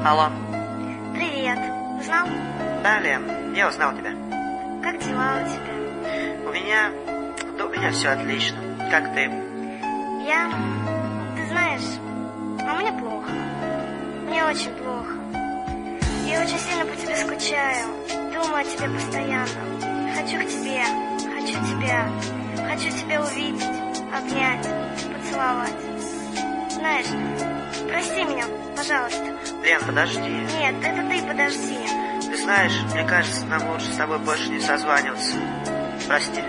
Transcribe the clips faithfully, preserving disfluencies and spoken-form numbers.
Алло. Привет. Узнал? Да, Лен, я узнал тебя. Как дела у тебя? У меня... Да у меня все отлично. Как ты? Я... Ты знаешь, а мне плохо. Мне очень плохо. Я очень сильно по тебе скучаю. Думаю о тебе постоянно. Хочу к тебе. Хочу тебя. Хочу тебя увидеть, обнять, поцеловать. Знаешь, прости меня, пожалуйста. Лен, подожди. Нет, это ты подожди. Ты знаешь, мне кажется, нам лучше с тобой больше не созваниваться. Прости.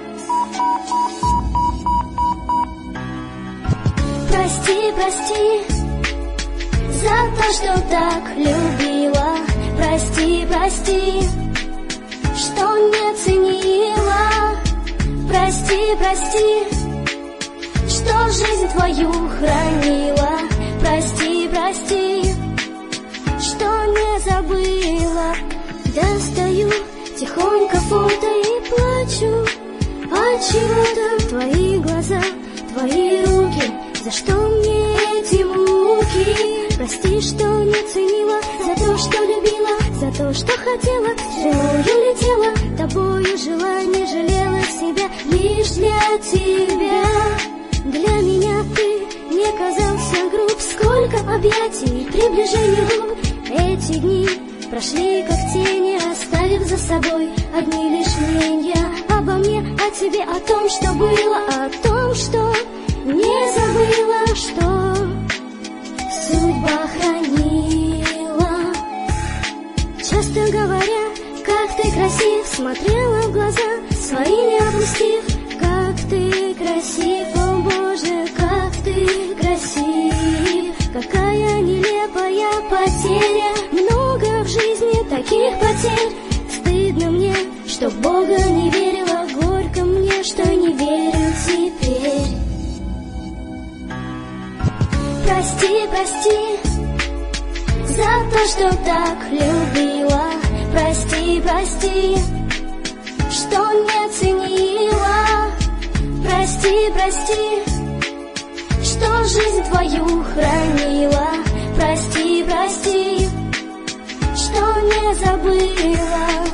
Прости, прости за то, что так любила. Прости, прости, что не ценила. Прости, прости, что жизнь твою хранила. Прости, прости, что не забыла. Достаю тихонько фото и плачу. Отчего-то твои глаза, твои руки. За что мне эти муки? Прости, что не ценила, за то, что любила, за то, что хотела, стрелою летела, тобою жила, не жалела себя, лишь для тебя. Для меня ты не казался груб, сколько объятий, приближений губ. Эти дни прошли как тени, оставив за собой одни лишь мнения обо мне, о тебе, о том, что было, о том, что не забыла, что судьба хранила. Часто говоря, как ты красив, смотрела в глаза свои, не опустив. Как ты красив, о Боже, как ты красив. Какая нелепая потеря, много в жизни таких потерь. Стыдно мне, что в Бога не верила, горько мне, что не верю теперь. Прости, прости за то, что так любила. Прости, прости, что не ценила. Прости, прости, что жизнь твою хранила. Прости, прости, что не забыла.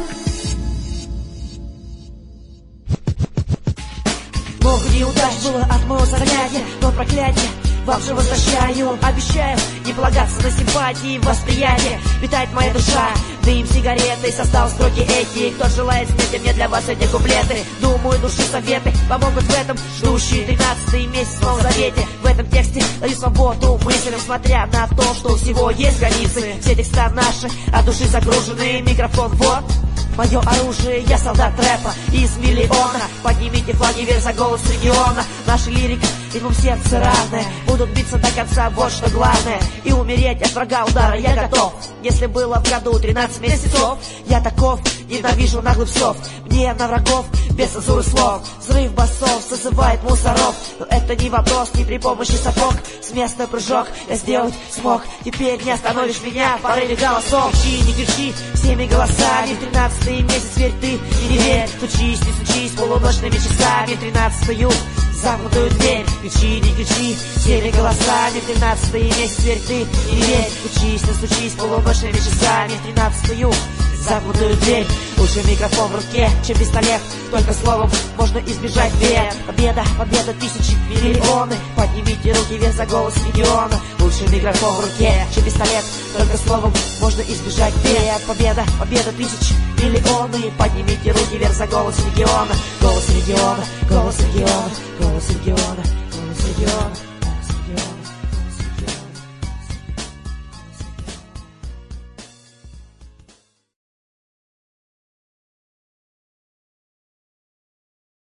Много неудач было от моего заклятия, но проклятие вам же возвращаю. Обещаю не полагаться на симпатии, восприятие. Питает моя душа дым сигареты, состав строки эти. Кто желает смерти, мне для вас эти куплеты. Думаю, души советы помогут в этом. Ждущий тринадцатый месяц в Новом Завете. В этом тексте даю свободу мыслям, смотря на то, что у всего есть границы. Все текста наши, от души загружены. Микрофон вот мое оружие, я солдат рэпа из миллиона. Поднимите флаги вверх за голос региона. Наша лирика, ритмом сердце равное. Будут биться до конца, вот что главное. И умереть от врага удара я готов. Если было в году тринадцать месяцев, я таков, ненавижу наглых псов. Мне на врагов без цензуры слов. Взрыв басов созывает мусоров. Но это не вопрос, не при помощи сапог. С места прыжок я сделать смог. Теперь не остановишь меня в порыве голосов. Кричи, не кричи всеми голосами. В тринадцатый месяц верь ты и не верь. Стучись, не стучись полуночными часами. В тринадцатую замкнутую дверь. Кричи, не кричи всеми голосами. В тринадцатый месяц верь ты и не верь. Стучись, не стучись полуночными часами. В тринадцатую замкнутую дверь. Лучше микрофон в руке, чем пистолет. Только словом можно избежать бед. Победа, победа, тысячи, миллионы. Поднимите руки вверх за голос региона. Лучше микрофон в руке, чем пистолет. Только словом можно избежать бед. Победа, победа, тысячи, миллионы. Поднимите руки вверх за голос региона. Голос региона, голос региона.